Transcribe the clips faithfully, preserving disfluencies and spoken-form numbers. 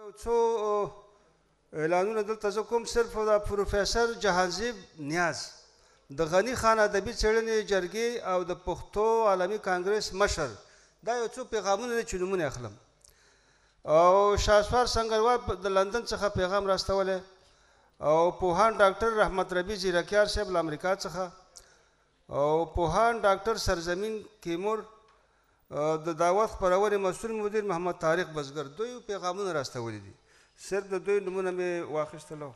یو څو اعلانونه دلته زه کوم صرف د پروفیسر جهانزیب نیاز د غني خان ادبي څېړنې جرګې او د پښتو عالمي کانګرس مشر دا یو څو پیغامونه دي چې نومونه اخلم او شاسوار سنگروال د لندن څخه پیغام راستولی او پوهان ډاکټر رحمت ربی زیرکیار صاحب له امریکا څخه او پوهان ډاکټر سرزمین کیمور د دعوت خپرونې مسؤل مدیر محمد طارق بزګر دوی پیغامونه راستولي دي صرف د دوی نومونه مې واخیستلو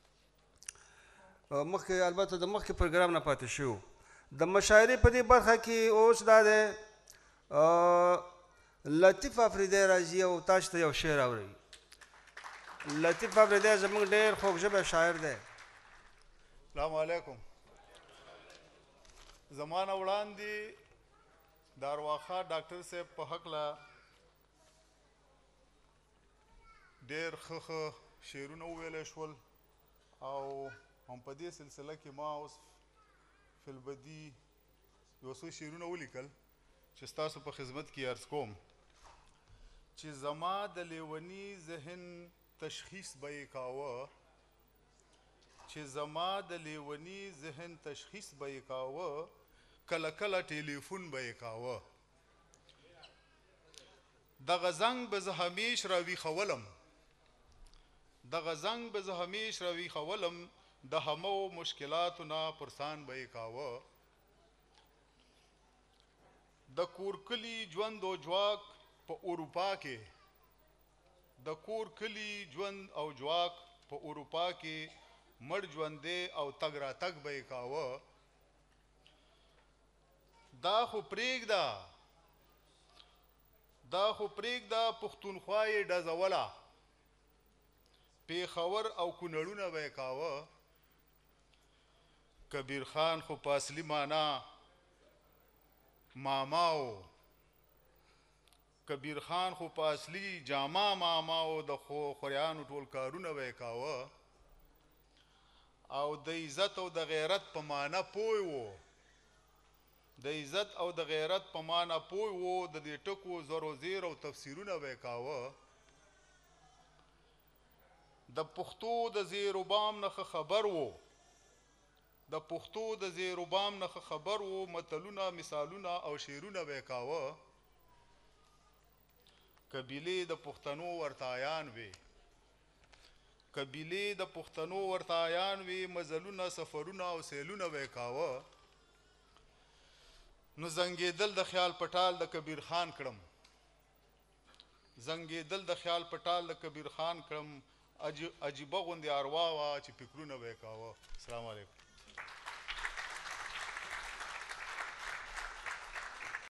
مخکې البته د مخکې پروګرام نه پاتې شوي د مشاعرې په دې برخه کې اوس دا دی لطیف افریدی راځي او تاسو ته یو شعر اوري لطیف افریدی زموږ ډېر خوږ شاعر دی. السلام علیکم. زما نه وړاندې د ارواښاد ډاکټر صاحب په هکله ډېر ښه ښه شعرونه وویلی شول او هم په دې سلسله کې ما اوس فی البدي یو څو شعرونه ولیکل چې ستاسو په خدمت کې عرض کوم چې زما د لیوني ذهن تشخیص به یې کاوه چې زما د لیوني ذهن تشخیص به یې کاوه کله کله ټلیفون به یې کاوه دغه زنګ به زه همیش راویښولم دغه زنګ به زه همیش راویښولم د همو مشکلاتو نه پرسان به یې کاوه د کور کلي ژوند او جواک په اروپا کې د کور کلي ژوند او جواک په اروپا کې مړ ژوندې او تګ راتګ به یې کاوه دا خو پرېږده دا خو پرېږده پښتونخوا یې ډزوله پېښور او کونړونه به یې کاوه کبیر خان خو په اصلي معنا ماما و کبیر خان خو په اصلي جاما ماما و د خوریانو ټول کارونه به یې کاوه او د عزت او د غیرت په معنا پوه و د عزت او د غیرت په معنا پوه و د دې ټکو زر و زیر او تفسیرونه به یې کاوه د پښتو د زیر و بام نه خبر و د پښتو د زیر و بام نه خبر و متلونه مثالونه او شعرونه به یې کاوه قبیلې د پښتنو ورته عیان وې قبیلې د پښتنو ورته عیان وې مزلونه سفرونه او سیلونه به یې کاوه نو زنګېدل د خیال پټال د کبیر خان کړم زنګېدل د خیال پټال د کبیر خان کړم عجیبه غوندې اروا وه چې فکرونه به یې کاوه. السلام علیکم.